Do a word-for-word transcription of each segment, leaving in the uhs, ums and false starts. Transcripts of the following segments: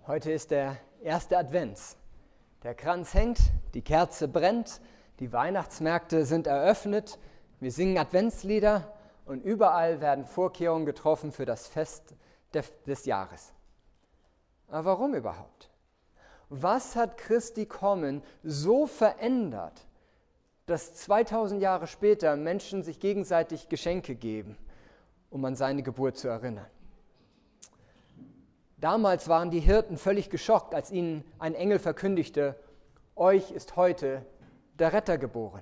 Heute ist der erste Advent. Der Kranz hängt, die Kerze brennt, die Weihnachtsmärkte sind eröffnet, wir singen Adventslieder und überall werden Vorkehrungen getroffen für das Fest des Jahres. Aber warum überhaupt? Was hat Christi Kommen so verändert, dass zweitausend Jahre später Menschen sich gegenseitig Geschenke geben, um an seine Geburt zu erinnern? Damals waren die Hirten völlig geschockt, als ihnen ein Engel verkündigte, euch ist heute der Retter geboren.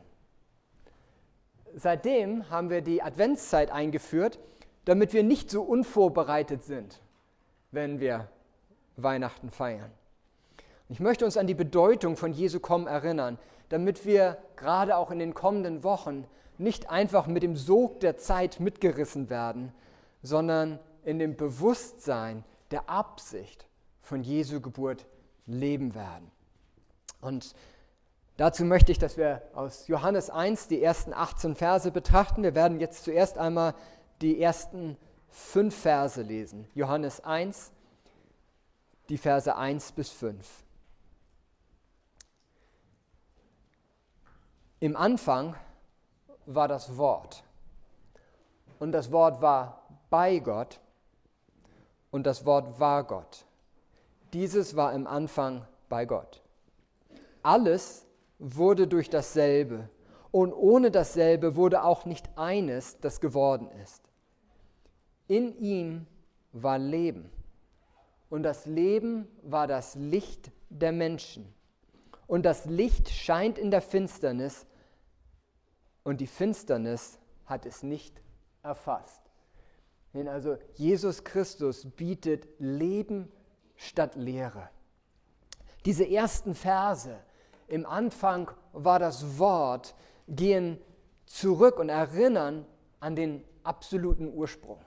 Seitdem haben wir die Adventszeit eingeführt, damit wir nicht so unvorbereitet sind, wenn wir Weihnachten feiern. Ich möchte uns an die Bedeutung von Jesu Kommen erinnern, damit wir gerade auch in den kommenden Wochen nicht einfach mit dem Sog der Zeit mitgerissen werden, sondern in dem Bewusstsein der Absicht von Jesu Geburt leben werden. Und dazu möchte ich, dass wir aus Johannes eins die ersten achtzehn Verse betrachten. Wir werden jetzt zuerst einmal die ersten fünf Verse lesen. Johannes eins, die Verse eins bis fünf. Im Anfang war das Wort, und das Wort war bei Gott, und das Wort war Gott. Dieses war im Anfang bei Gott. Alles wurde durch dasselbe, und ohne dasselbe wurde auch nicht eines, das geworden ist. In ihm war Leben, und das Leben war das Licht der Menschen. Und das Licht scheint in der Finsternis, und die Finsternis hat es nicht erfasst. Denn also Jesus Christus bietet Leben statt Leere. Diese ersten Verse, im Anfang war das Wort, gehen zurück und erinnern an den absoluten Ursprung.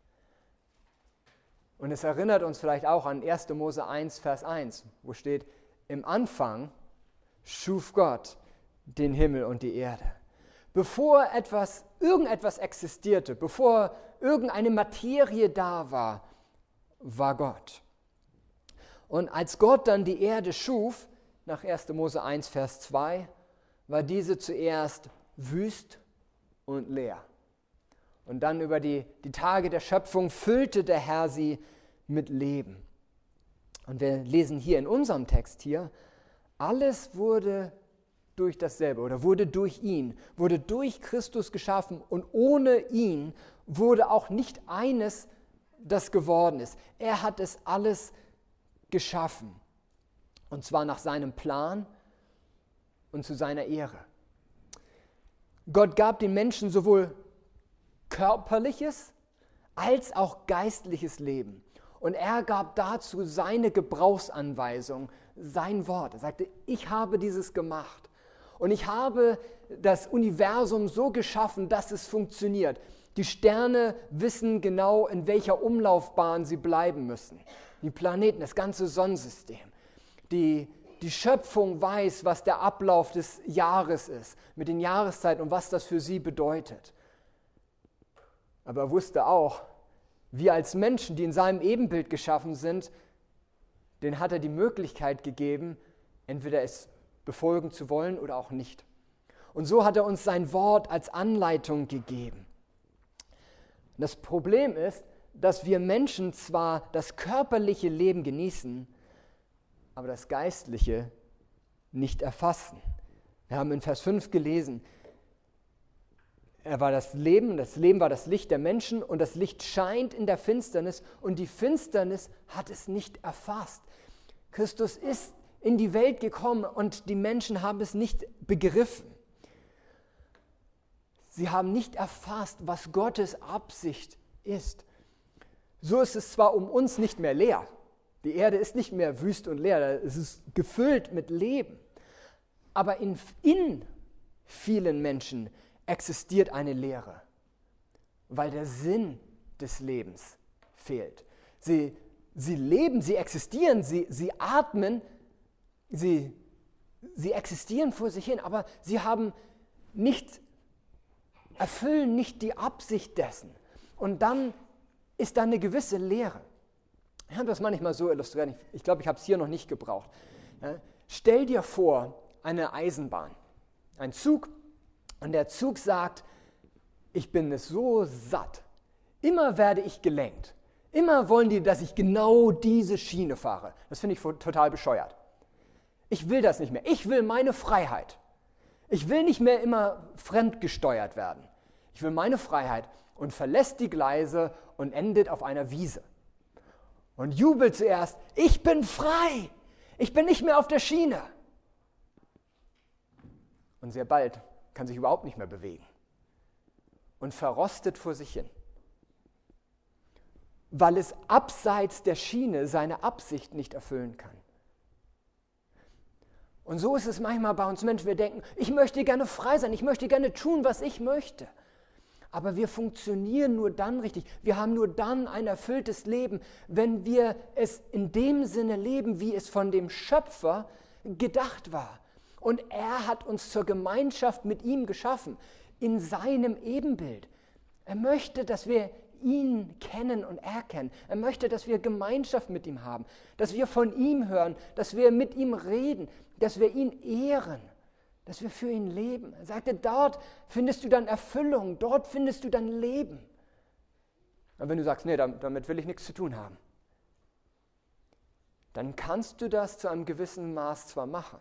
Und es erinnert uns vielleicht auch an erster Mose eins, Vers eins, wo steht, im Anfang schuf Gott den Himmel und die Erde. Bevor etwas, irgendetwas existierte, bevor irgendeine Materie da war, war Gott. Und als Gott dann die Erde schuf, nach erster Mose eins, Vers zwei, war diese zuerst wüst und leer. Und dann über die, die Tage der Schöpfung füllte der Herr sie mit Leben. Und wir lesen hier in unserem Text hier, alles wurde durch dasselbe oder wurde durch ihn, wurde durch Christus geschaffen, und ohne ihn wurde auch nicht eines, das geworden ist. Er hat es alles geschaffen, und zwar nach seinem Plan und zu seiner Ehre. Gott gab den Menschen sowohl körperliches als auch geistliches Leben, und er gab dazu seine Gebrauchsanweisung, sein Wort. Er sagte, ich habe dieses gemacht. Und ich habe das Universum so geschaffen, dass es funktioniert. Die Sterne wissen genau, in welcher Umlaufbahn sie bleiben müssen. Die Planeten, das ganze Sonnensystem. Die, die Schöpfung weiß, was der Ablauf des Jahres ist, mit den Jahreszeiten und was das für sie bedeutet. Aber er wusste auch, wir als Menschen, die in seinem Ebenbild geschaffen sind, denen hat er die Möglichkeit gegeben, entweder es befolgen zu wollen oder auch nicht. Und so hat er uns sein Wort als Anleitung gegeben. Das Problem ist, dass wir Menschen zwar das körperliche Leben genießen, aber das geistliche nicht erfassen. Wir haben in Vers fünf gelesen, er war das Leben, das Leben war das Licht der Menschen, und das Licht scheint in der Finsternis, und die Finsternis hat es nicht erfasst. Christus ist in die Welt gekommen, und die Menschen haben es nicht begriffen. Sie haben nicht erfasst, was Gottes Absicht ist. So ist es zwar um uns nicht mehr leer. Die Erde ist nicht mehr wüst und leer, es ist gefüllt mit Leben. Aber in, in vielen Menschen existiert eine Leere, weil der Sinn des Lebens fehlt. Sie, sie leben, sie existieren, sie, sie atmen, Sie, sie existieren vor sich hin, aber sie haben nicht, erfüllen nicht die Absicht dessen. Und dann ist da eine gewisse Leere. Ich habe das manchmal so illustriert, ich, ich glaube, ich habe es hier noch nicht gebraucht. Ja, stell dir vor, eine Eisenbahn, ein Zug, und der Zug sagt, ich bin es so satt, immer werde ich gelenkt, immer wollen die, dass ich genau diese Schiene fahre. Das finde ich total bescheuert. Ich will das nicht mehr, ich will meine Freiheit. Ich will nicht mehr immer fremdgesteuert werden. Ich will meine Freiheit und verlässt die Gleise und endet auf einer Wiese. Und jubelt zuerst, ich bin frei, ich bin nicht mehr auf der Schiene. Und sehr bald kann sich überhaupt nicht mehr bewegen und verrostet vor sich hin, weil es abseits der Schiene seine Absicht nicht erfüllen kann. Und so ist es manchmal bei uns Menschen, wir denken, ich möchte gerne frei sein, ich möchte gerne tun, was ich möchte. Aber wir funktionieren nur dann richtig, wir haben nur dann ein erfülltes Leben, wenn wir es in dem Sinne leben, wie es von dem Schöpfer gedacht war. Und er hat uns zur Gemeinschaft mit ihm geschaffen, in seinem Ebenbild. Er möchte, dass wir ihn kennen und erkennen. Er möchte, dass wir Gemeinschaft mit ihm haben, dass wir von ihm hören, dass wir mit ihm reden, dass wir ihn ehren, dass wir für ihn leben. Er sagte, dort findest du dann Erfüllung, dort findest du dann Leben. Und wenn du sagst, nee, damit will ich nichts zu tun haben, dann kannst du das zu einem gewissen Maß zwar machen,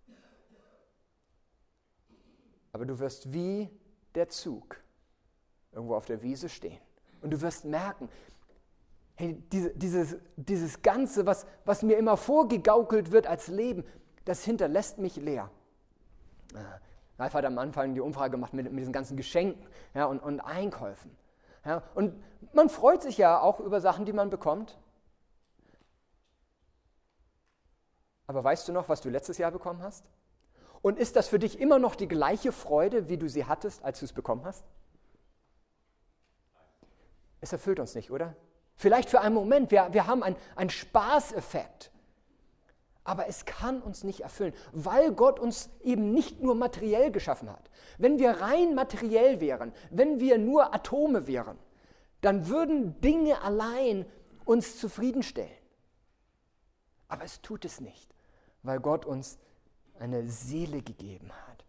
aber du wirst wie der Zug irgendwo auf der Wiese stehen. Und du wirst merken, hey, diese, dieses, dieses Ganze, was, was mir immer vorgegaukelt wird als Leben, das hinterlässt mich leer. Ralf hat am Anfang die Umfrage gemacht mit, mit diesen ganzen Geschenken, ja, und, und Einkäufen. Ja, und man freut sich ja auch über Sachen, die man bekommt. Aber weißt du noch, was du letztes Jahr bekommen hast? Und ist das für dich immer noch die gleiche Freude, wie du sie hattest, als du es bekommen hast? Es erfüllt uns nicht, oder? Vielleicht für einen Moment, wir, wir haben einen, einen Spaßeffekt. Aber es kann uns nicht erfüllen, weil Gott uns eben nicht nur materiell geschaffen hat. Wenn wir rein materiell wären, wenn wir nur Atome wären, dann würden Dinge allein uns zufriedenstellen. Aber es tut es nicht, weil Gott uns eine Seele gegeben hat.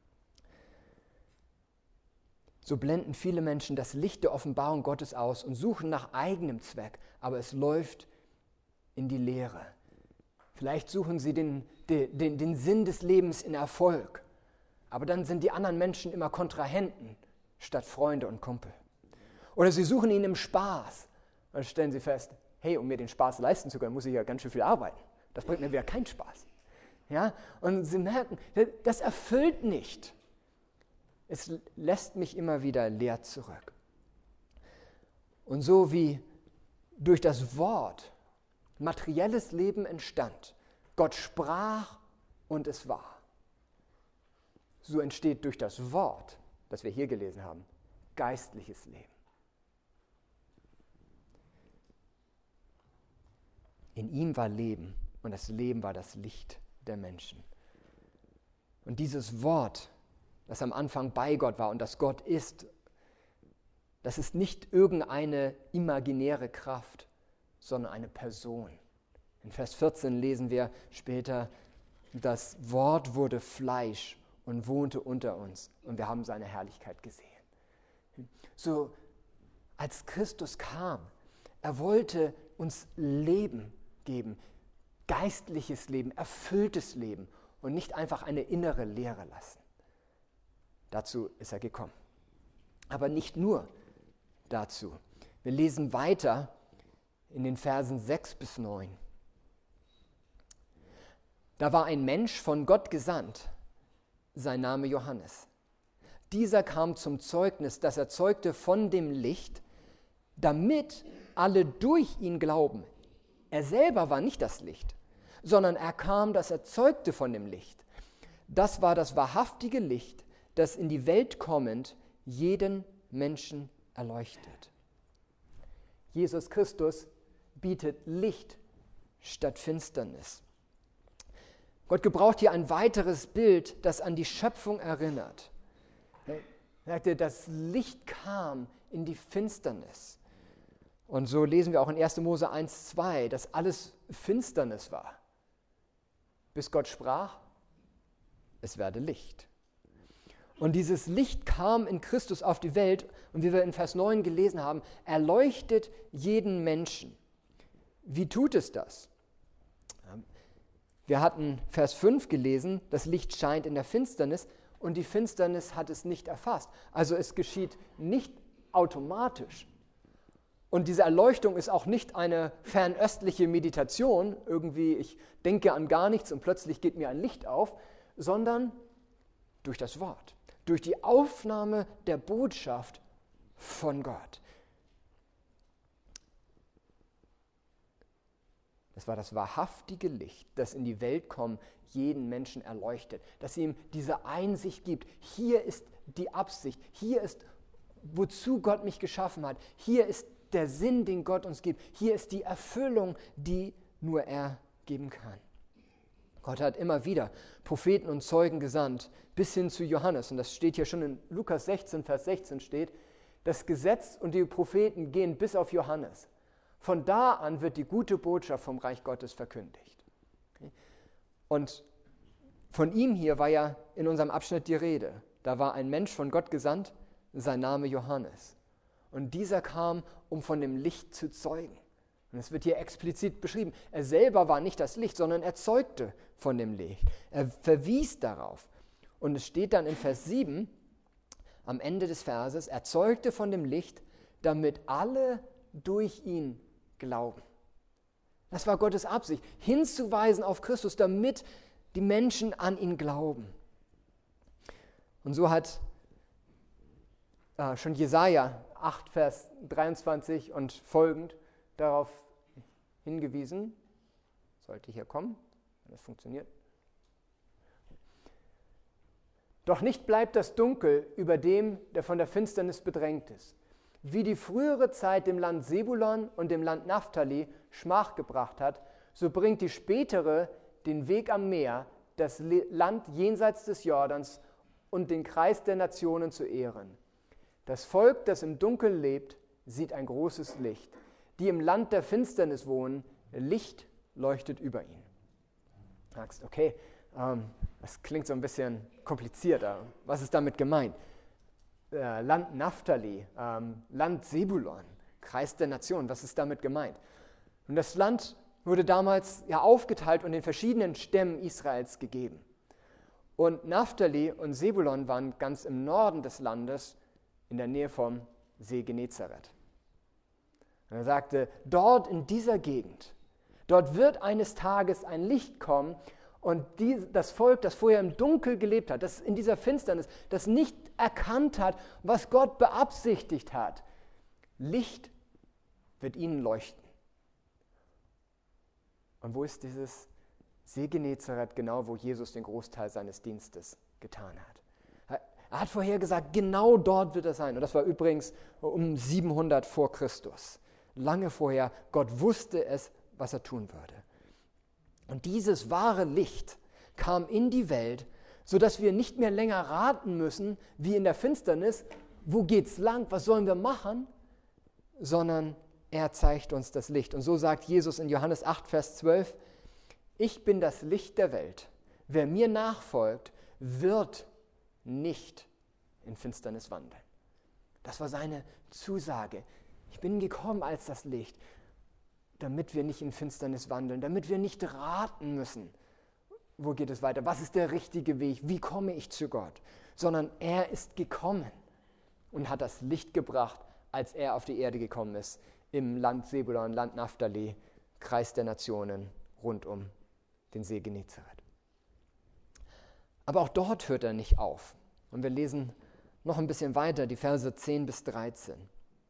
So blenden viele Menschen das Licht der Offenbarung Gottes aus und suchen nach eigenem Zweck, aber es läuft in die Leere. Vielleicht suchen sie den, den, den, den Sinn des Lebens in Erfolg, aber dann sind die anderen Menschen immer Kontrahenten statt Freunde und Kumpel. Oder sie suchen ihn im Spaß und dann stellen sie fest, hey, um mir den Spaß leisten zu können, muss ich ja ganz schön viel arbeiten. Das bringt mir wieder keinen Spaß. Ja? Und sie merken, das erfüllt nicht. Es lässt mich immer wieder leer zurück. Und so wie durch das Wort materielles Leben entstand, Gott sprach und es war, so entsteht durch das Wort, das wir hier gelesen haben, geistliches Leben. In ihm war Leben und das Leben war das Licht der Menschen. Und dieses Wort, das am Anfang bei Gott war und das Gott ist, das ist nicht irgendeine imaginäre Kraft, sondern eine Person. In Vers vierzehn lesen wir später, das Wort wurde Fleisch und wohnte unter uns und wir haben seine Herrlichkeit gesehen. So, als Christus kam, er wollte uns Leben geben, geistliches Leben, erfülltes Leben und nicht einfach eine innere Leere lassen. Dazu ist er gekommen. Aber nicht nur dazu. Wir lesen weiter in den Versen sechs bis neun. Da war ein Mensch von Gott gesandt, sein Name Johannes. Dieser kam zum Zeugnis, das er zeugte von dem Licht, damit alle durch ihn glauben. Er selber war nicht das Licht, sondern er kam, das er zeugte von dem Licht. Das war das wahrhaftige Licht, das in die Welt kommend jeden Menschen erleuchtet. Jesus Christus bietet Licht statt Finsternis. Gott gebraucht hier ein weiteres Bild, das an die Schöpfung erinnert. Er sagte, das Licht kam in die Finsternis. Und so lesen wir auch in erster Mose eins, zwei, dass alles Finsternis war. Bis Gott sprach, es werde Licht. Und dieses Licht kam in Christus auf die Welt und wie wir in Vers neun gelesen haben, erleuchtet jeden Menschen. Wie tut es das? Wir hatten Vers fünf gelesen, das Licht scheint in der Finsternis und die Finsternis hat es nicht erfasst. Also es geschieht nicht automatisch. Und diese Erleuchtung ist auch nicht eine fernöstliche Meditation, irgendwie ich denke an gar nichts und plötzlich geht mir ein Licht auf, sondern durch das Wort, durch die Aufnahme der Botschaft von Gott. Das war das wahrhaftige Licht, das in die Welt kommt, jeden Menschen erleuchtet, dass ihm diese Einsicht gibt, hier ist die Absicht, hier ist, wozu Gott mich geschaffen hat, hier ist der Sinn, den Gott uns gibt, hier ist die Erfüllung, die nur er geben kann. Gott hat immer wieder Propheten und Zeugen gesandt, bis hin zu Johannes, und das steht hier schon in Lukas sechzehn, Vers sechzehn steht, das Gesetz und die Propheten gehen bis auf Johannes. Von da an wird die gute Botschaft vom Reich Gottes verkündigt. Und von ihm hier war ja in unserem Abschnitt die Rede. Da war ein Mensch von Gott gesandt, sein Name Johannes. Und dieser kam, um von dem Licht zu zeugen. Und es wird hier explizit beschrieben. Er selber war nicht das Licht, sondern er zeugte von dem Licht. Er verwies darauf. Und es steht dann in Vers sieben, am Ende des Verses, er zeugte von dem Licht, damit alle durch ihn glauben. Das war Gottes Absicht, hinzuweisen auf Christus, damit die Menschen an ihn glauben. Und so hat äh, schon Jesaja acht, Vers dreiundzwanzig und folgend darauf hingewiesen. Sollte hier kommen, wenn das funktioniert. Doch nicht bleibt das Dunkel über dem, der von der Finsternis bedrängt ist. Wie die frühere Zeit dem Land Sebulon und dem Land Naphtali Schmach gebracht hat, so bringt die spätere den Weg am Meer, das Land jenseits des Jordans und den Kreis der Nationen zu ehren. Das Volk, das im Dunkeln lebt, sieht ein großes Licht. Die im Land der Finsternis wohnen, Licht leuchtet über ihnen. Du sagst, okay, ähm, das klingt so ein bisschen komplizierter. Was ist damit gemeint? Äh, Land Naphtali, ähm, Land Sebulon, Kreis der Nationen, was ist damit gemeint? Und das Land wurde damals ja aufgeteilt und den verschiedenen Stämmen Israels gegeben. Und Naphtali und Sebulon waren ganz im Norden des Landes, in der Nähe vom See Genezareth. Und er sagte, dort in dieser Gegend, dort wird eines Tages ein Licht kommen und die, das Volk, das vorher im Dunkel gelebt hat, das in dieser Finsternis, das nicht erkannt hat, was Gott beabsichtigt hat, Licht wird ihnen leuchten. Und wo ist dieses See Genezareth genau, wo Jesus den Großteil seines Dienstes getan hat? Er hat vorher gesagt, genau dort wird er sein. Und das war übrigens um siebenhundert vor Christus. Lange vorher, Gott wusste es, was er tun würde. Und dieses wahre Licht kam in die Welt, sodass wir nicht mehr länger raten müssen, wie in der Finsternis, wo geht's lang, was sollen wir machen, sondern er zeigt uns das Licht. Und so sagt Jesus in Johannes acht, Vers zwölf, ich bin das Licht der Welt. Wer mir nachfolgt, wird nicht in Finsternis wandeln. Das war seine Zusage. Ich bin gekommen als das Licht, damit wir nicht in Finsternis wandeln, damit wir nicht raten müssen, wo geht es weiter, was ist der richtige Weg, wie komme ich zu Gott, sondern er ist gekommen und hat das Licht gebracht, als er auf die Erde gekommen ist, im Land Sebulon, Land Naphtali, Kreis der Nationen, rund um den See Genezareth. Aber auch dort hört er nicht auf. Und wir lesen noch ein bisschen weiter, die Verse zehn bis dreizehn.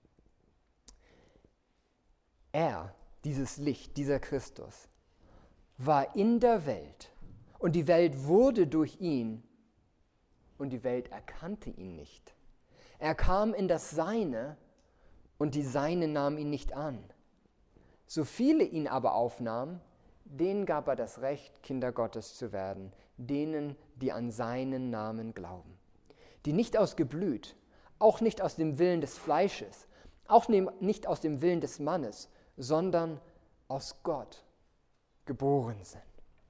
Er, dieses Licht, dieser Christus, war in der Welt und die Welt wurde durch ihn und die Welt erkannte ihn nicht. Er kam in das Seine und die Seinen nahmen ihn nicht an. So viele ihn aber aufnahmen, denen gab er das Recht, Kinder Gottes zu werden, denen, die an seinen Namen glauben. Die nicht aus Geblüt, auch nicht aus dem Willen des Fleisches, auch nicht aus dem Willen des Mannes, sondern aus Gott geboren sind.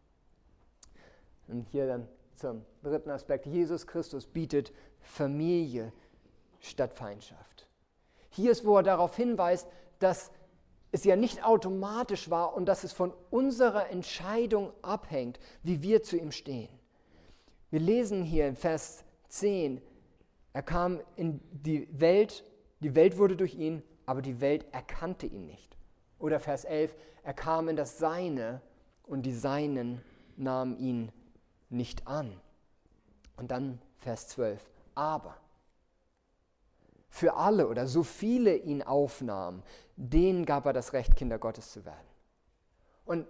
Und hier dann zum dritten Aspekt. Jesus Christus bietet Familie statt Feindschaft. Hier ist, wo er darauf hinweist, dass es ja nicht automatisch war und dass es von unserer Entscheidung abhängt, wie wir zu ihm stehen. Wir lesen hier in Vers zehn, er kam in die Welt, die Welt wurde durch ihn, aber die Welt erkannte ihn nicht. Oder Vers elf, er kam in das Seine und die Seinen nahmen ihn nicht an. Und dann Vers zwölf, aber für alle oder so viele ihn aufnahmen, denen gab er das Recht, Kinder Gottes zu werden. Und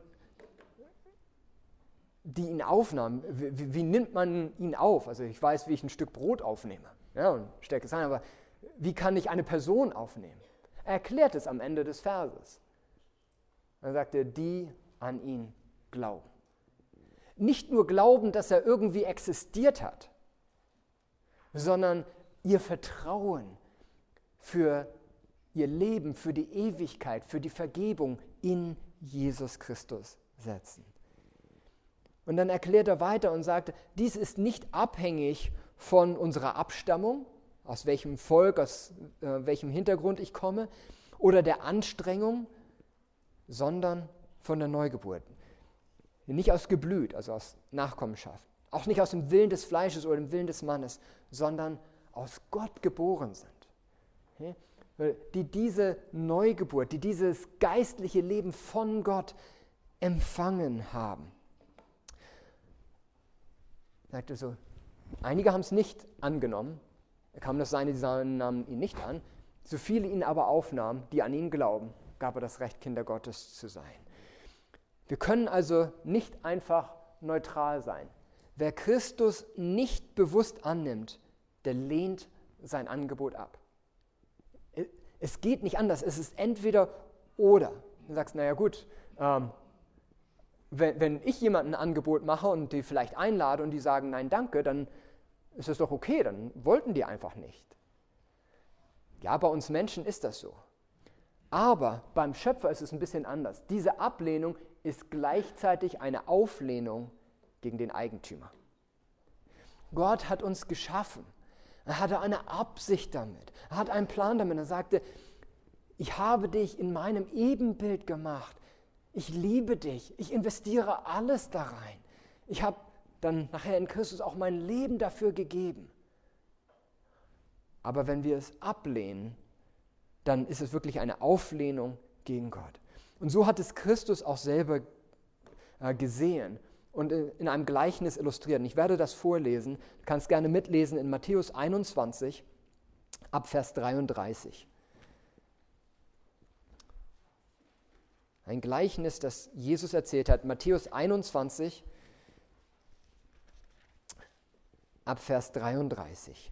die ihn aufnahmen, wie, wie nimmt man ihn auf? Also ich weiß, wie ich ein Stück Brot aufnehme, ja, und stecke es ein, aber wie kann ich eine Person aufnehmen? Er erklärt es am Ende des Verses. Er sagte, die an ihn glauben. Nicht nur glauben, dass er irgendwie existiert hat, sondern ihr Vertrauen für ihr Leben, für die Ewigkeit, für die Vergebung in Jesus Christus setzen. Und dann erklärt er weiter und sagt, dies ist nicht abhängig von unserer Abstammung, aus welchem Volk, aus äh, welchem Hintergrund ich komme, oder der Anstrengung, sondern von der Neugeburt. Nicht aus Geblüt, also aus Nachkommenschaft, auch nicht aus dem Willen des Fleisches oder dem Willen des Mannes, sondern aus Gott geboren sind. Okay? Die diese Neugeburt, die dieses geistliche Leben von Gott empfangen haben. Sagte so, einige haben es nicht angenommen, er kam das Seine, die nahmen ihn nicht an, so viele ihn aber aufnahmen, die an ihn glauben, gab er das Recht, Kinder Gottes zu sein. Wir können also nicht einfach neutral sein. Wer Christus nicht bewusst annimmt, der lehnt sein Angebot ab. Es geht nicht anders, es ist entweder oder. Du sagst, naja gut, ähm, wenn, wenn ich jemandem ein Angebot mache und die vielleicht einlade und die sagen, nein, danke, dann ist es doch okay, dann wollten die einfach nicht. Ja, bei uns Menschen ist das so. Aber beim Schöpfer ist es ein bisschen anders. Diese Ablehnung ist gleichzeitig eine Auflehnung gegen den Eigentümer. Gott hat uns geschaffen. Er hatte eine Absicht damit. Er hat einen Plan damit. Er sagte, ich habe dich in meinem Ebenbild gemacht. Ich liebe dich. Ich investiere alles da rein. Ich habe dann nachher in Christus auch mein Leben dafür gegeben. Aber wenn wir es ablehnen, dann ist es wirklich eine Auflehnung gegen Gott. Und so hat es Christus auch selber äh, gesehen und in einem Gleichnis illustriert. Und ich werde das vorlesen. Du kannst gerne mitlesen in Matthäus einundzwanzig, ab Vers dreiunddreißig. Ein Gleichnis, das Jesus erzählt hat. Matthäus einundzwanzig, ab Vers dreiunddreißig.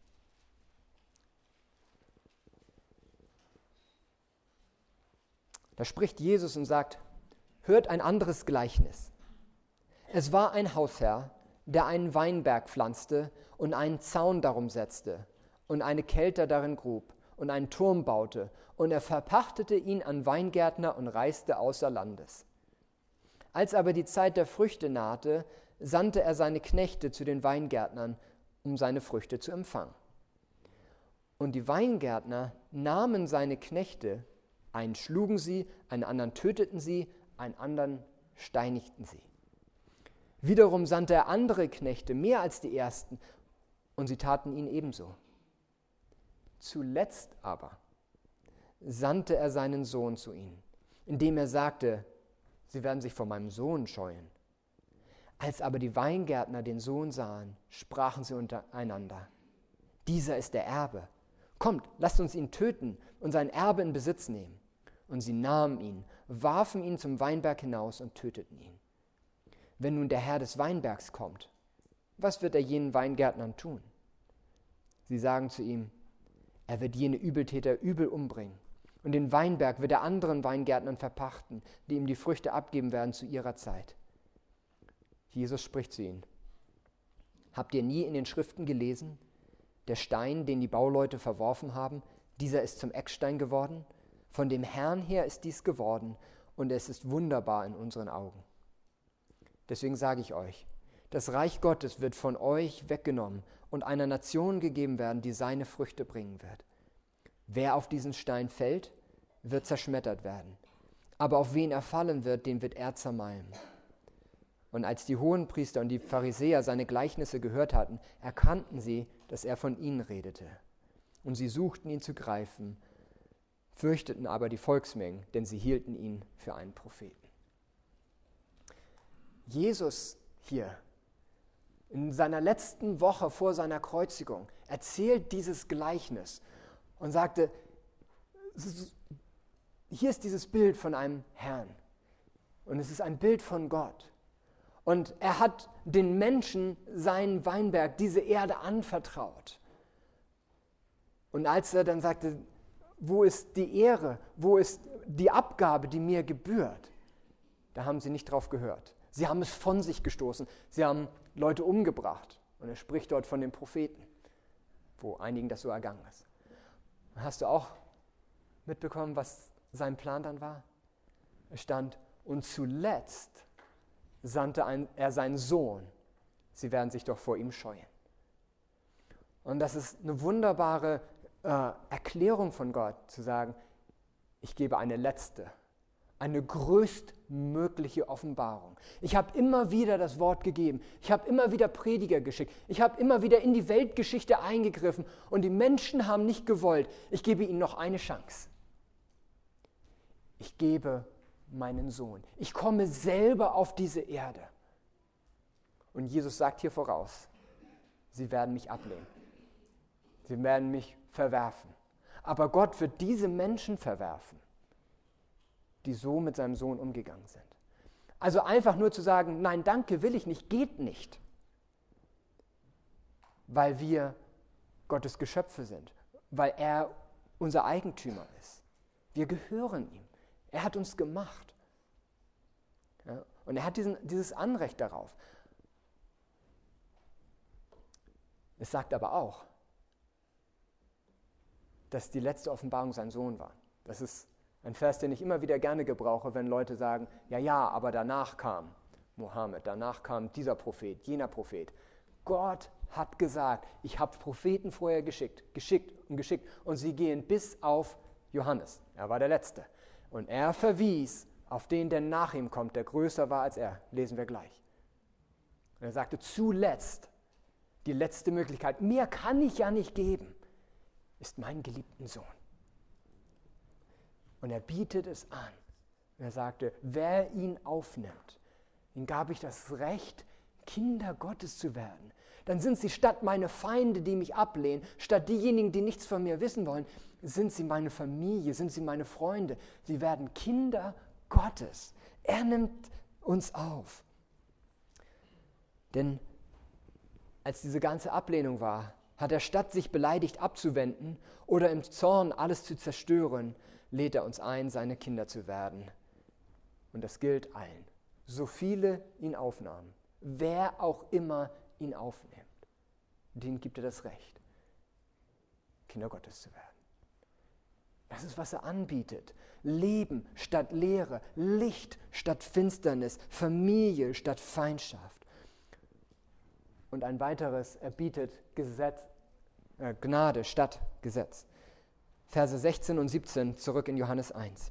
Da spricht Jesus und sagt, hört ein anderes Gleichnis. Es war ein Hausherr, der einen Weinberg pflanzte und einen Zaun darum setzte und eine Kelter darin grub und einen Turm baute, und er verpachtete ihn an Weingärtner und reiste außer Landes. Als aber die Zeit der Früchte nahte, sandte er seine Knechte zu den Weingärtnern, um seine Früchte zu empfangen. Und die Weingärtner nahmen seine Knechte, einen schlugen sie, einen anderen töteten sie, einen anderen steinigten sie. Wiederum sandte er andere Knechte, mehr als die ersten, und sie taten ihn ebenso. Zuletzt aber sandte er seinen Sohn zu ihnen, indem er sagte, sie werden sich vor meinem Sohn scheuen. Als aber die Weingärtner den Sohn sahen, sprachen sie untereinander, dieser ist der Erbe. Kommt, lasst uns ihn töten und sein Erbe in Besitz nehmen. Und sie nahmen ihn, warfen ihn zum Weinberg hinaus und töteten ihn. Wenn nun der Herr des Weinbergs kommt, was wird er jenen Weingärtnern tun? Sie sagen zu ihm, er wird jene Übeltäter übel umbringen. Und den Weinberg wird er anderen Weingärtnern verpachten, die ihm die Früchte abgeben werden zu ihrer Zeit. Jesus spricht zu ihnen. Habt ihr nie in den Schriften gelesen? Der Stein, den die Bauleute verworfen haben, Dieser ist zum Eckstein geworden. Von dem Herrn her ist dies geworden und es ist wunderbar in unseren Augen. Deswegen sage ich euch, das Reich Gottes wird von euch weggenommen und einer Nation gegeben werden, die seine Früchte bringen wird. Wer auf diesen Stein fällt, wird zerschmettert werden. Aber auf wen er fallen wird, den wird er zermalmen. Und als die Hohenpriester und die Pharisäer seine Gleichnisse gehört hatten, erkannten sie, dass er von ihnen redete. Und sie suchten ihn zu greifen, fürchteten aber die Volksmengen, denn sie hielten ihn für einen Propheten. Jesus hier in seiner letzten Woche vor seiner Kreuzigung erzählt dieses Gleichnis und sagte, hier ist dieses Bild von einem Herrn und es ist ein Bild von Gott. Und er hat den Menschen seinen Weinberg, diese Erde anvertraut. Und als er dann sagte, wo ist die Ehre, wo ist die Abgabe, die mir gebührt, da haben sie nicht drauf gehört. Sie haben es von sich gestoßen. Sie haben Leute umgebracht. Und er spricht dort von den Propheten, wo einigen das so ergangen ist. Hast du auch mitbekommen, was sein Plan dann war? Es stand, und zuletzt sandte ein, er seinen Sohn. Sie werden sich doch vor ihm scheuen. Und das ist eine wunderbare äh, Erklärung von Gott, zu sagen, ich gebe eine letzte, eine größtmögliche Offenbarung. Ich habe immer wieder das Wort gegeben. Ich habe immer wieder Prediger geschickt. Ich habe immer wieder in die Weltgeschichte eingegriffen und die Menschen haben nicht gewollt. Ich gebe ihnen noch eine Chance. Ich gebe meinen Sohn. Ich komme selber auf diese Erde. Und Jesus sagt hier voraus, sie werden mich ablehnen. Sie werden mich verwerfen. Aber Gott wird diese Menschen verwerfen, die so mit seinem Sohn umgegangen sind. Also einfach nur zu sagen, nein, danke, will ich nicht, geht nicht. Weil wir Gottes Geschöpfe sind, weil er unser Eigentümer ist. Wir gehören ihm. Er hat uns gemacht. Ja, und er hat diesen, dieses Anrecht darauf. Es sagt aber auch, dass die letzte Offenbarung sein Sohn war. Das ist ein Vers, den ich immer wieder gerne gebrauche, wenn Leute sagen, ja, ja, aber danach kam Mohammed, danach kam dieser Prophet, jener Prophet. Gott hat gesagt, ich habe Propheten vorher geschickt, geschickt und geschickt und sie gehen bis auf Johannes. Er war der Letzte. Und er verwies auf den, der nach ihm kommt, der größer war als er. Lesen wir gleich. Und er sagte, zuletzt, die letzte Möglichkeit, mehr kann ich ja nicht geben, ist mein geliebten Sohn. Und er bietet es an. Und er sagte, wer ihn aufnimmt, ihm gab ich das Recht, Kinder Gottes zu werden. Dann sind sie statt meine Feinde, die mich ablehnen, statt diejenigen, die nichts von mir wissen wollen, sind sie meine Familie, sind sie meine Freunde. Sie werden Kinder Gottes. Er nimmt uns auf. Denn als diese ganze Ablehnung war, hat er statt sich beleidigt abzuwenden oder im Zorn alles zu zerstören, lädt er uns ein, seine Kinder zu werden. Und das gilt allen. So viele ihn aufnahmen, wer auch immer ihn aufnimmt, denen gibt er das Recht, Kinder Gottes zu werden. Das ist, was er anbietet. Leben statt Leere, Licht statt Finsternis, Familie statt Feindschaft. Und ein weiteres, er bietet Gesetz, äh, Gnade statt Gesetz. Verse sechzehn und siebzehn zurück in Johannes eins.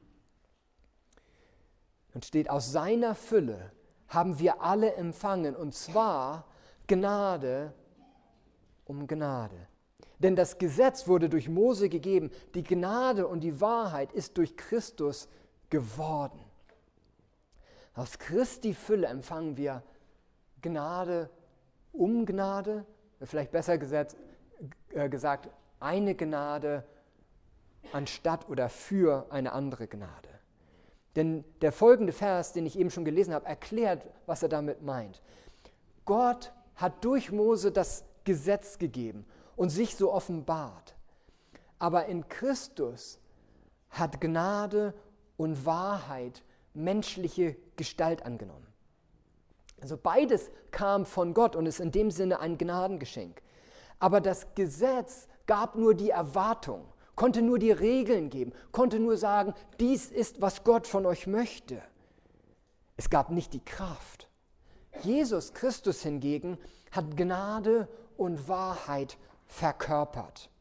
Und steht, aus seiner Fülle haben wir alle empfangen, und zwar Gnade um Gnade. Denn das Gesetz wurde durch Mose gegeben, die Gnade und die Wahrheit ist durch Christus geworden. Aus Christi Fülle empfangen wir Gnade um Gnade, vielleicht besser gesagt, äh, gesagt eine Gnade anstatt oder für eine andere Gnade. Denn der folgende Vers, den ich eben schon gelesen habe, erklärt, was er damit meint. Gott hat durch Mose das Gesetz gegeben und sich so offenbart. Aber in Christus hat Gnade und Wahrheit menschliche Gestalt angenommen. Also beides kam von Gott und ist in dem Sinne ein Gnadengeschenk. Aber das Gesetz gab nur die Erwartung, konnte nur die Regeln geben, konnte nur sagen, dies ist, was Gott von euch möchte. Es gab nicht die Kraft. Jesus Christus hingegen hat Gnade und Wahrheit verkörpert.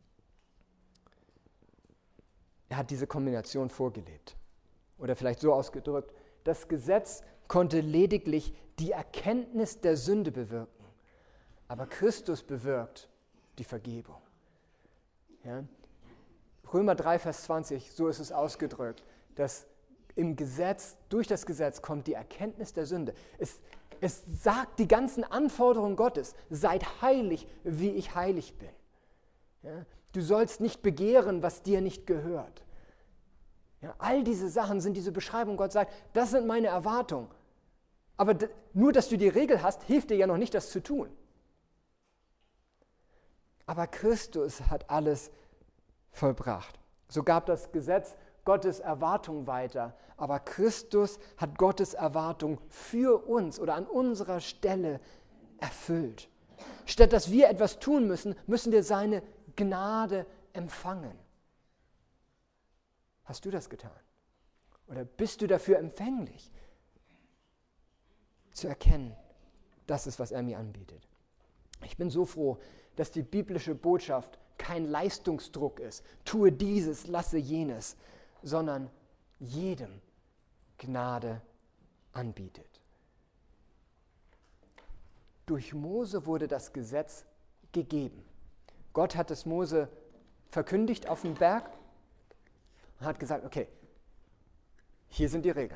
Er hat diese Kombination vorgelebt. Oder vielleicht so ausgedrückt, das Gesetz konnte lediglich die Erkenntnis der Sünde bewirken. Aber Christus bewirkt die Vergebung. Ja? Römer drei, Vers zwanzig, so ist es ausgedrückt, dass im Gesetz, durch das Gesetz kommt die Erkenntnis der Sünde. Es, es sagt die ganzen Anforderungen Gottes, seid heilig, wie ich heilig bin. Ja? Du sollst nicht begehren, was dir nicht gehört. Ja, all diese Sachen sind diese Beschreibung. Gott sagt, das sind meine Erwartungen. Aber d- nur, dass du die Regel hast, hilft dir ja noch nicht, das zu tun. Aber Christus hat alles vollbracht. So gab das Gesetz Gottes Erwartung weiter. Aber Christus hat Gottes Erwartung für uns oder an unserer Stelle erfüllt. Statt dass wir etwas tun müssen, müssen wir seine Gnade empfangen. Hast du das getan? Oder bist du dafür empfänglich, zu erkennen, das ist, was er mir anbietet? Ich bin so froh, dass die biblische Botschaft kein Leistungsdruck ist. Tue dieses, lasse jenes, sondern jedem Gnade anbietet. Durch Mose wurde das Gesetz gegeben. Gott hat es Mose verkündigt auf dem Berg und hat gesagt, okay, hier sind die Regeln.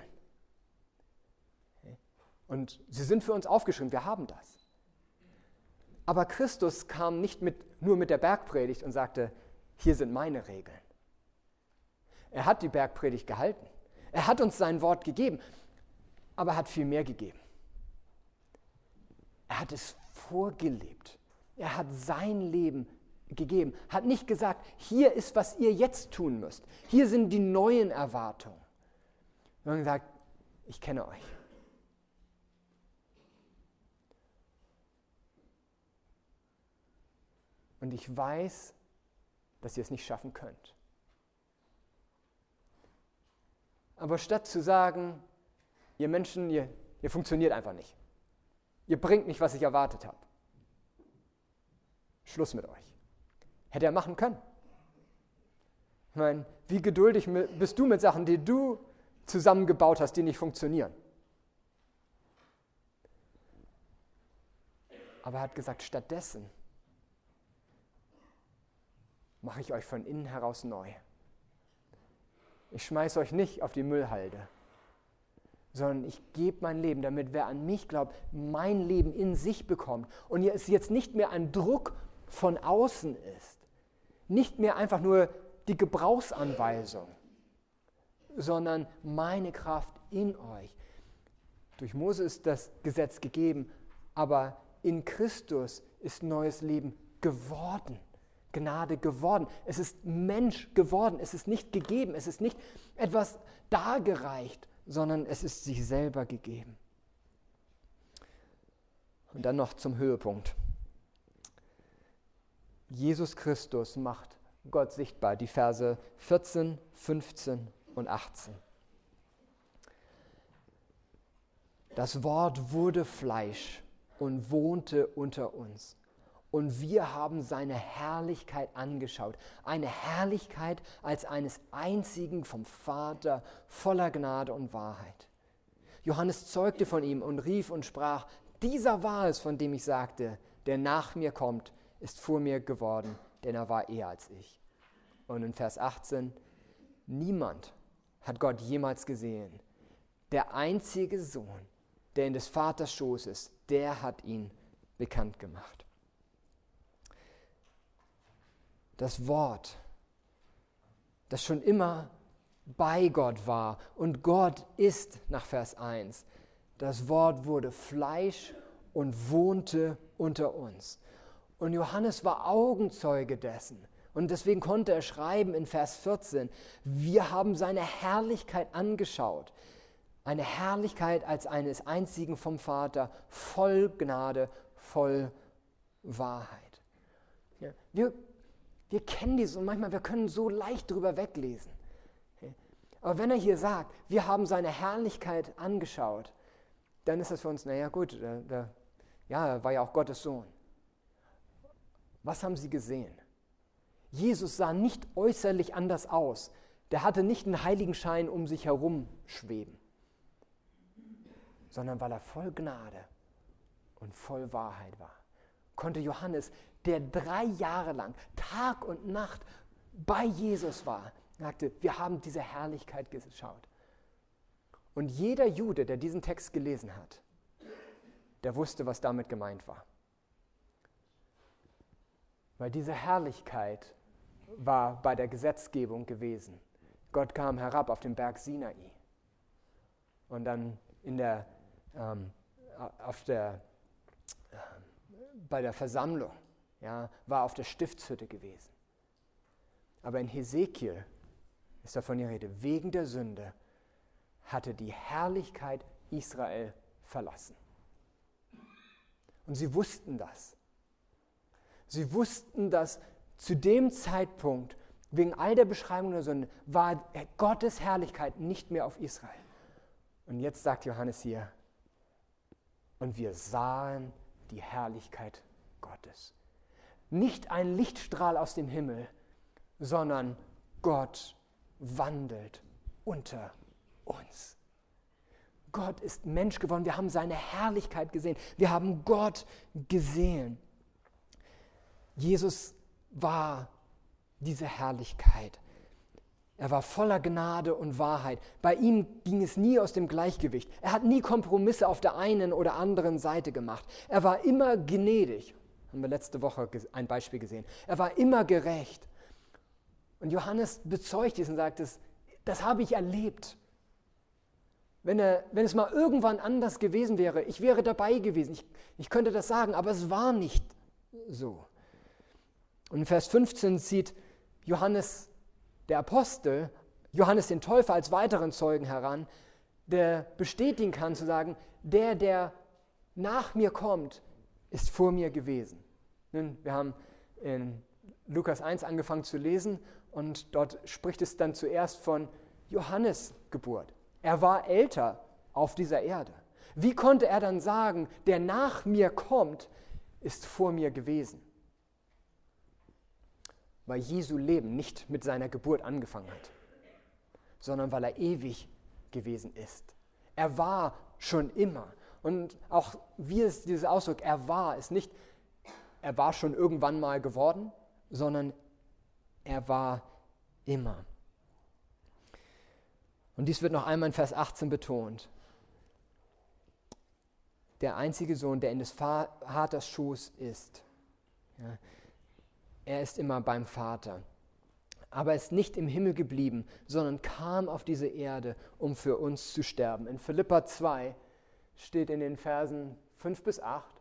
Und sie sind für uns aufgeschrieben, wir haben das. Aber Christus kam nicht mit, nur mit der Bergpredigt und sagte, hier sind meine Regeln. Er hat die Bergpredigt gehalten. Er hat uns sein Wort gegeben, aber er hat viel mehr gegeben. Er hat es vorgelebt. Er hat sein Leben gegeben. Hat nicht gesagt, hier ist, was ihr jetzt tun müsst. Hier sind die neuen Erwartungen. Sondern gesagt, ich kenne euch. Und ich weiß, dass ihr es nicht schaffen könnt. Aber statt zu sagen, ihr Menschen, ihr, ihr funktioniert einfach nicht. Ihr bringt nicht, was ich erwartet habe. Schluss mit euch. Hätte er machen können. Ich meine, wie geduldig bist du mit Sachen, die du zusammengebaut hast, die nicht funktionieren? Aber er hat gesagt, stattdessen mache ich euch von innen heraus neu. Ich schmeiße euch nicht auf die Müllhalde, sondern ich gebe mein Leben, damit wer an mich glaubt, mein Leben in sich bekommt. Und es jetzt nicht mehr ein Druck von außen ist, nicht mehr einfach nur die Gebrauchsanweisung, sondern meine Kraft in euch. Durch Mose ist das Gesetz gegeben, aber in Christus ist neues Leben geworden. Gnade geworden. Es ist Mensch geworden. Es ist nicht gegeben. Es ist nicht etwas dargereicht, sondern es ist sich selber gegeben. Und dann noch zum Höhepunkt. Jesus Christus macht Gott sichtbar. Die Verse vierzehn, fünfzehn und achtzehn. Das Wort wurde Fleisch und wohnte unter uns. Und wir haben seine Herrlichkeit angeschaut. Eine Herrlichkeit als eines einzigen vom Vater, voller Gnade und Wahrheit. Johannes zeugte von ihm und rief und sprach, dieser war es, von dem ich sagte, der nach mir kommt, ist vor mir geworden, denn er war eher als ich. Und in Vers achtzehn, niemand hat Gott jemals gesehen. Der einzige Sohn, der in des Vaters Schoß ist, der hat ihn bekannt gemacht. Das Wort, das schon immer bei Gott war und Gott ist, nach Vers eins, das Wort wurde Fleisch und wohnte unter uns. Und Johannes war Augenzeuge dessen. Und deswegen konnte er schreiben in Vers vierzehn, wir haben seine Herrlichkeit angeschaut. Eine Herrlichkeit als eines einzigen vom Vater, voll Gnade, voll Wahrheit. Ja, wir Wir kennen dieses und manchmal, wir können so leicht drüber weglesen. Aber wenn er hier sagt, wir haben seine Herrlichkeit angeschaut, dann ist das für uns, naja gut, da, da, ja, er war ja auch Gottes Sohn. Was haben sie gesehen? Jesus sah nicht äußerlich anders aus. Der hatte nicht einen Heiligenschein um sich herum schweben, sondern weil er voll Gnade und voll Wahrheit war. Konnte Johannes, der drei Jahre lang Tag und Nacht bei Jesus war, sagte, wir haben diese Herrlichkeit geschaut. Und jeder Jude, der diesen Text gelesen hat, der wusste, was damit gemeint war. Weil diese Herrlichkeit war bei der Gesetzgebung gewesen. Gott kam herab auf den Berg Sinai. Und dann in der, ähm, auf der, äh, bei der Versammlung ja, war auf der Stiftshütte gewesen. Aber in Hesekiel ist davon die Rede, wegen der Sünde hatte die Herrlichkeit Israel verlassen. Und sie wussten das. Sie wussten, dass zu dem Zeitpunkt, wegen all der Beschreibung der Sünde, war Gottes Herrlichkeit nicht mehr auf Israel. Und jetzt sagt Johannes hier, und wir sahen die Herrlichkeit Gottes. Nicht ein Lichtstrahl aus dem Himmel, sondern Gott wandelt unter uns. Gott ist Mensch geworden. Wir haben seine Herrlichkeit gesehen. Wir haben Gott gesehen. Jesus war diese Herrlichkeit. Er war voller Gnade und Wahrheit. Bei ihm ging es nie aus dem Gleichgewicht. Er hat nie Kompromisse auf der einen oder anderen Seite gemacht. Er war immer gnädig. Haben wir letzte Woche ein Beispiel gesehen. Er war immer gerecht. Und Johannes bezeugt dies und sagt es, das habe ich erlebt. Wenn, er, wenn es mal irgendwann anders gewesen wäre, ich wäre dabei gewesen, ich, ich könnte das sagen, aber es war nicht so. Und in Vers fünfzehn zieht Johannes, der Apostel, Johannes den Täufer als weiteren Zeugen heran, der bestätigen kann zu sagen, der, der nach mir kommt, ist vor mir gewesen. Nun, wir haben in Lukas eins angefangen zu lesen und dort spricht es dann zuerst von Johannes Geburt. Er war älter auf dieser Erde. Wie konnte er dann sagen, der nach mir kommt, ist vor mir gewesen? Weil Jesu Leben nicht mit seiner Geburt angefangen hat, sondern weil er ewig gewesen ist. Er war schon immer. Und auch wie es dieses Ausdruck, er war, ist nicht, er war schon irgendwann mal geworden, sondern er war immer. Und dies wird noch einmal in Vers achtzehn betont. Der einzige Sohn, der in des Vaters Schoß ist. Ja, er ist immer beim Vater. Aber er ist nicht im Himmel geblieben, sondern kam auf diese Erde, um für uns zu sterben. In Philipper zwei steht in den Versen fünf bis acht,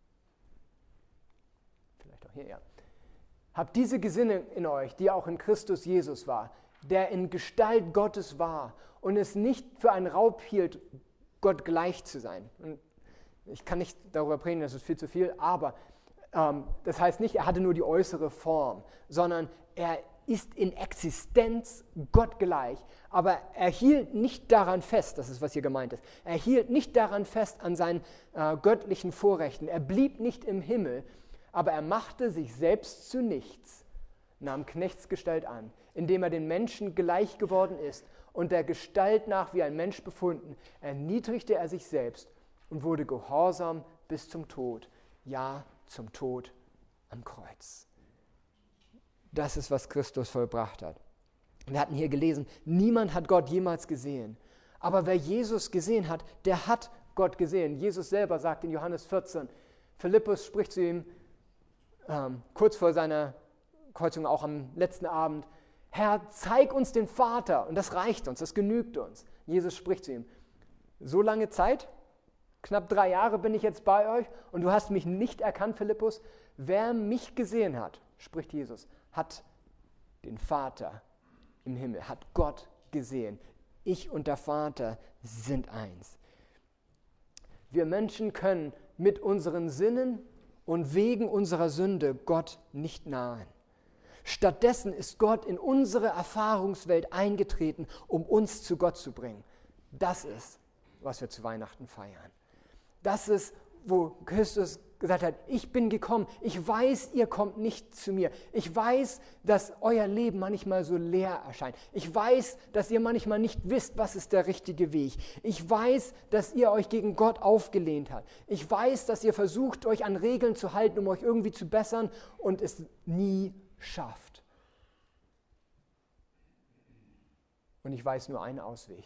vielleicht auch hier, ja. Habt diese Gesinnung in euch, die auch in Christus Jesus war, der in Gestalt Gottes war und es nicht für einen Raub hielt, Gott gleich zu sein. Und ich kann nicht darüber predigen, das ist viel zu viel, aber ähm, das heißt nicht, er hatte nur die äußere Form, sondern er ist in Existenz Gott gleich, aber er hielt nicht daran fest, das ist, was hier gemeint ist, er hielt nicht daran fest an seinen äh, göttlichen Vorrechten, er blieb nicht im Himmel, aber er machte sich selbst zu nichts, nahm Knechtsgestalt an, indem er den Menschen gleich geworden ist und der Gestalt nach wie ein Mensch befunden, erniedrigte er sich selbst und wurde gehorsam bis zum Tod, ja, zum Tod am Kreuz. Das ist, was Christus vollbracht hat. Wir hatten hier gelesen, niemand hat Gott jemals gesehen. Aber wer Jesus gesehen hat, der hat Gott gesehen. Jesus selber sagt in Johannes vierzehn, Philippus spricht zu ihm, ähm, kurz vor seiner Kreuzung, auch am letzten Abend, Herr, zeig uns den Vater. Und das reicht uns, das genügt uns. Jesus spricht zu ihm, so lange Zeit, knapp drei Jahre bin ich jetzt bei euch und du hast mich nicht erkannt, Philippus. Wer mich gesehen hat, spricht Jesus, hat den Vater im Himmel, hat Gott gesehen. Ich und der Vater sind eins. Wir Menschen können mit unseren Sinnen und wegen unserer Sünde Gott nicht nahen. Stattdessen ist Gott in unsere Erfahrungswelt eingetreten, um uns zu Gott zu bringen. Das ist, was wir zu Weihnachten feiern. Das ist, wo Christus gesagt hat, ich bin gekommen, ich weiß, ihr kommt nicht zu mir. Ich weiß, dass euer Leben manchmal so leer erscheint. Ich weiß, dass ihr manchmal nicht wisst, was ist der richtige Weg. Ich weiß, dass ihr euch gegen Gott aufgelehnt habt. Ich weiß, dass ihr versucht, euch an Regeln zu halten, um euch irgendwie zu bessern und es nie schafft. Und ich weiß nur einen Ausweg,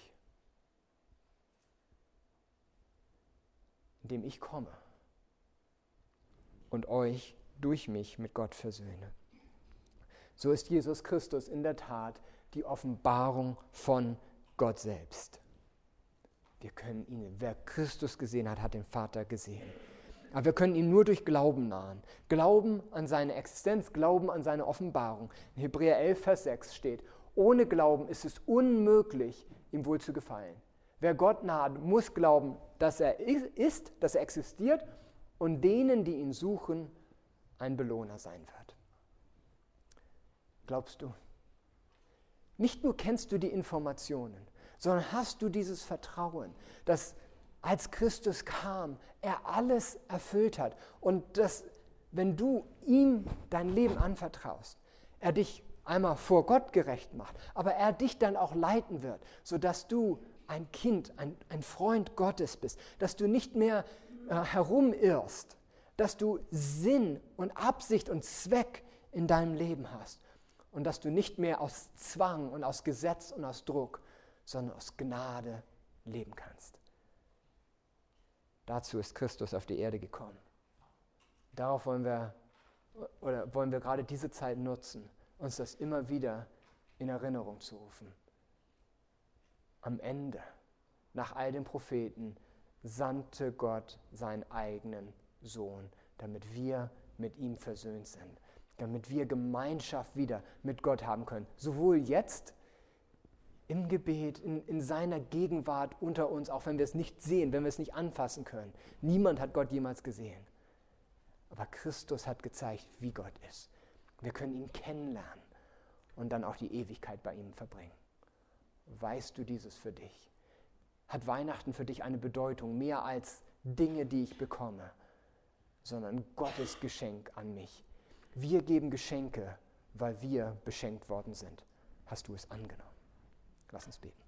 indem ich komme und euch durch mich mit Gott versöhne. So ist Jesus Christus in der Tat die Offenbarung von Gott selbst. Wir können ihn, wer Christus gesehen hat, hat den Vater gesehen. Aber wir können ihm nur durch Glauben nahen. Glauben an seine Existenz, Glauben an seine Offenbarung. In Hebräer elf, Vers sechs steht, ohne Glauben ist es unmöglich, ihm wohl zu gefallen. Wer Gott naht, muss glauben, dass er ist, dass er existiert und denen, die ihn suchen, ein Belohner sein wird. Glaubst du? Nicht nur kennst du die Informationen, sondern hast du dieses Vertrauen, dass als Christus kam, er alles erfüllt hat und dass, wenn du ihm dein Leben anvertraust, er dich einmal vor Gott gerecht macht, aber er dich dann auch leiten wird, sodass du ein Kind, ein, ein Freund Gottes bist, dass du nicht mehr äh, herumirrst, dass du Sinn und Absicht und Zweck in deinem Leben hast und dass du nicht mehr aus Zwang und aus Gesetz und aus Druck, sondern aus Gnade leben kannst. Dazu ist Christus auf die Erde gekommen. Darauf wollen wir, oder wollen wir gerade diese Zeit nutzen, uns das immer wieder in Erinnerung zu rufen. Am Ende, nach all den Propheten, sandte Gott seinen eigenen Sohn, damit wir mit ihm versöhnt sind, damit wir Gemeinschaft wieder mit Gott haben können. Sowohl jetzt im Gebet, in, in seiner Gegenwart unter uns, auch wenn wir es nicht sehen, wenn wir es nicht anfassen können. Niemand hat Gott jemals gesehen. Aber Christus hat gezeigt, wie Gott ist. Wir können ihn kennenlernen und dann auch die Ewigkeit bei ihm verbringen. Weißt du dieses für dich? Hat Weihnachten für dich eine Bedeutung, mehr als Dinge, die ich bekomme, sondern Gottes Geschenk an mich. Wir geben Geschenke, weil wir beschenkt worden sind. Hast du es angenommen? Lass uns beten.